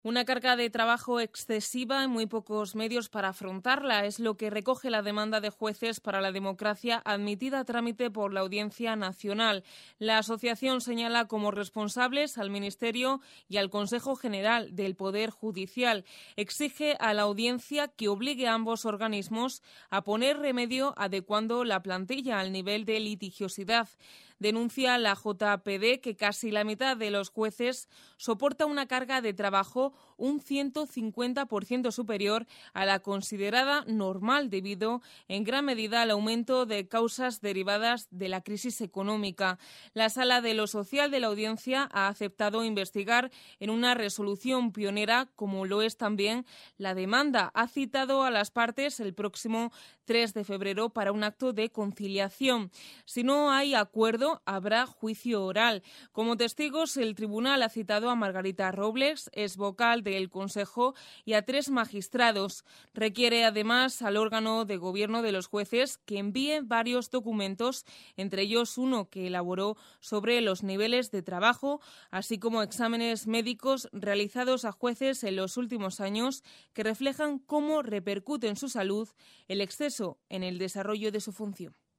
Una carga de trabajo excesiva y muy pocos medios para afrontarla es lo que recoge la demanda de Jueces para la Democracia admitida a trámite por la Audiencia Nacional. La asociación señala como responsables al Ministerio y al Consejo General del Poder Judicial. Exige a la Audiencia que obligue a ambos organismos a poner remedio adecuando la plantilla al nivel de litigiosidad. Denuncia la JPD que casi la mitad de los jueces soporta una carga de trabajo un 150% superior a la considerada normal debido en gran medida al aumento de causas derivadas de la crisis económica. La Sala de lo Social de la Audiencia ha aceptado investigar en una resolución pionera, como lo es también la demanda. Ha citado a las partes el próximo 3 de febrero para un acto de conciliación. Si no hay acuerdo, habrá juicio oral. Como testigos, el tribunal ha citado a Margarita Robles, es vocal del Consejo, y a 3 magistrados. Requiere además al órgano de gobierno de los jueces que envíe varios documentos, entre ellos uno que elaboró sobre los niveles de trabajo, así como exámenes médicos realizados a jueces en los últimos años que reflejan cómo repercute en su salud el exceso en el desarrollo de su función.